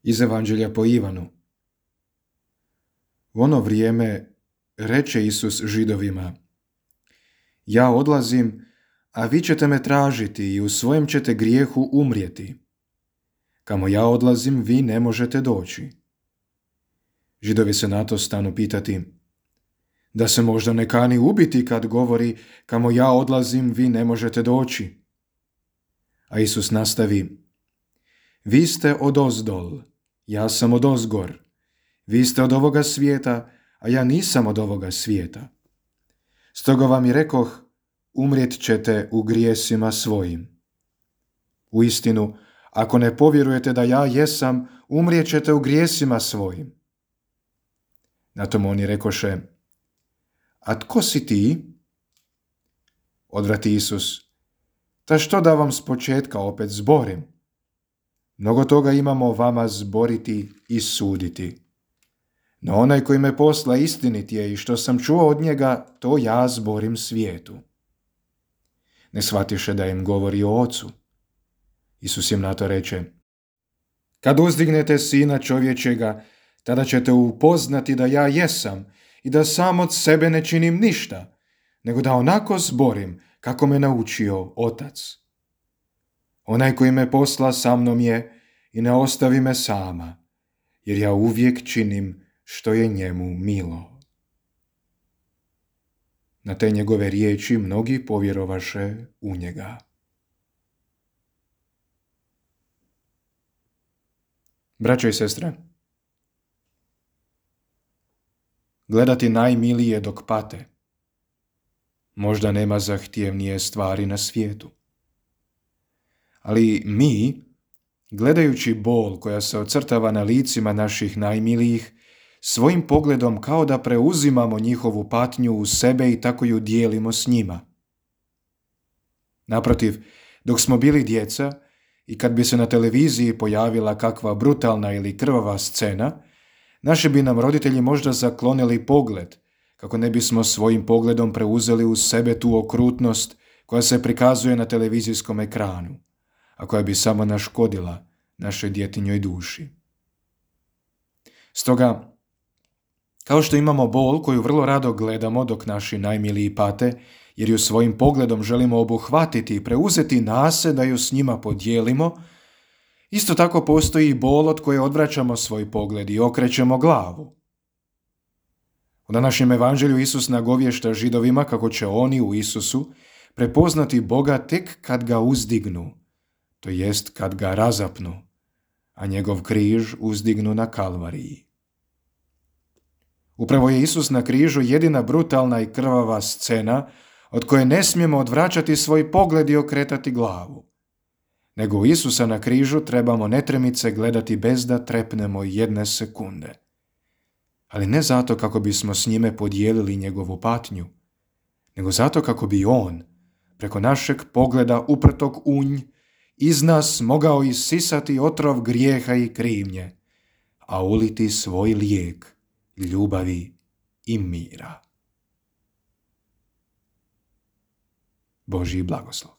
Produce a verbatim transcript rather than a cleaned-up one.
Iz Evanđelja po Ivanu. U ono vrijeme reče Isus Židovima: Ja odlazim, a vi ćete me tražiti i u svojem ćete grijehu umrijeti. Kamo ja odlazim, vi ne možete doći. Židovi se na to stanu pitati: Da se možda ne kani ubiti kad govori: Kamo ja odlazim, vi ne možete doći. A Isus nastavi: Vi ste odozdol, ja sam odozgor. Vi ste od ovoga svijeta, a ja nisam od ovoga svijeta. Stoga vam i rekoh, umrijet ćete u grijesima svojim. Uistinu, ako ne povjerujete da ja jesam, umrijet ćete u grijesima svojim. Na tom oni rekoše: A tko si ti? Odvrati Isus: Ta što da vam s početka opet zborim? Mnogo toga imamo vama zboriti i suditi. No onaj koji me posla istinit je i što sam čuo od njega, to ja zborim svijetu. Ne shvatiše da im govori o Ocu. Isus im na to reče: Kad uzdignete Sina čovječega, tada ćete upoznati da ja jesam i da sam od sebe ne činim ništa, nego da onako zborim kako me naučio Otac. Onaj koji me posla sa mnom je i ne ostavi me sama, jer ja uvijek činim što je njemu milo. Na te njegove riječi mnogi povjerovaše u njega. Braćo i sestre, gledati najmilije dok pate možda nema zahtjevnije stvari na svijetu. Ali mi, gledajući bol koja se ocrtava na licima naših najmilijih, svojim pogledom kao da preuzimamo njihovu patnju u sebe i tako ju dijelimo s njima. Naprotiv, dok smo bili djeca i kad bi se na televiziji pojavila kakva brutalna ili krvava scena, naši bi nam roditelji možda zaklonili pogled, kako ne bismo svojim pogledom preuzeli u sebe tu okrutnost koja se prikazuje na televizijskom ekranu, a koja bi samo naškodila našoj djetinjoj duši. Stoga, kao što imamo bol koju vrlo rado gledamo dok naši najmiliji pate, jer ju svojim pogledom želimo obuhvatiti i preuzeti nase da ju s njima podijelimo, isto tako postoji i bol od koje odvraćamo svoj pogled i okrećemo glavu. U današnjem evanđelju Isus nagovješta Židovima kako će oni u Isusu prepoznati Boga tek kad ga uzdignu, to jest kad ga razapnu, a njegov križ uzdignu na Kalvariji. Upravo je Isus na križu jedina brutalna i krvava scena od koje ne smijemo odvraćati svoj pogled i okretati glavu. Nego u Isusa na križu trebamo netremice gledati bez da trepnemo jedne sekunde. Ali ne zato kako bismo s njime podijelili njegovu patnju, nego zato kako bi on, preko našeg pogleda uprtog unj, iz nas mogao isisati otrov grijeha i krivnje, a uliti svoj lijek ljubavi i mira. Božji blagoslov.